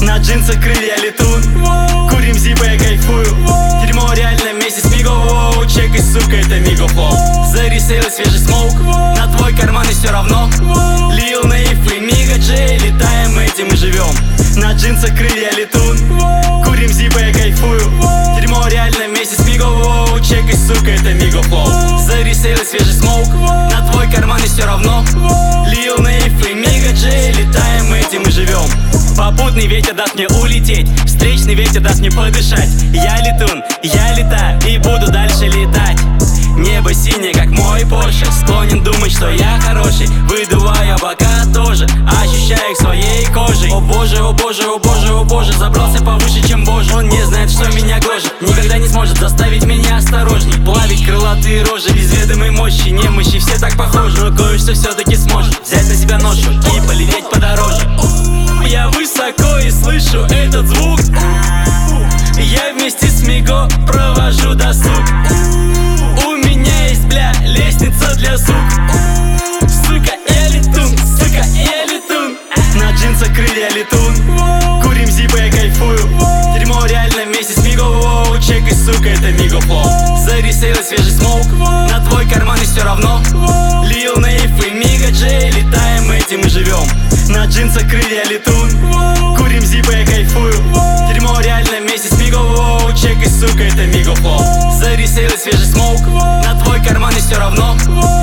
На джинсах крылья летун, курим зипа, я кайфую. Дерьмо реально вместе с Миго, воу, чекай, сука, это Миго флоу. Заресейл свежий смоук, на твой карман и все равно. Лил Наиф и Мига Джей, летаем, этим и живем. На джинсах крылья летун, курим зипа, я кайфую. Дерьмо реально вместе с Миго, воу, чекай, сука, это Миго флоу. Заресейл свежий смоук, на твой карман и все равно. Лил Наиф и Мига Джей, летаем, этим и живем. Попутный ветер даст мне улететь, встречный ветер даст мне подышать. Я летун, я летаю и буду дальше летать. Небо синее, как мой Порше, склонен думать, что я хороший. Выдуваю облака тоже, ощущаю их своей кожей. О боже, о боже, о боже, о боже, забрался повыше, чем боже. Он не знает, что меня гложет, никогда не сможет заставить меня осторожней. Плавить крылатые рожи без ведомой мощи, немощи, все так похожи. Но кое-что все-таки сможет взять на себя ношу и полететь подороже. Я высоко и слышу этот звук. Я вместе с Миго провожу досуг. У меня есть, бля, лестница для сук. Сука, я летун, сука, я летун. На джинсах крылья летун, курим зипа, я кайфую. Дерьмо реально вместе с Миго, воу, чекай, сука, это Миго флоу. Заресейл свежий смоук, на твой карман и все равно. Лил Наиф и Мига Джей, летаем, этим и живем. На джинсах крылья летун, курим зипа, я кайфую. Дерьмо реально вместе с Миго, воу, чекай, сука, это Миго флоу. Заресейл свежий смоук, на твой карман и все равно.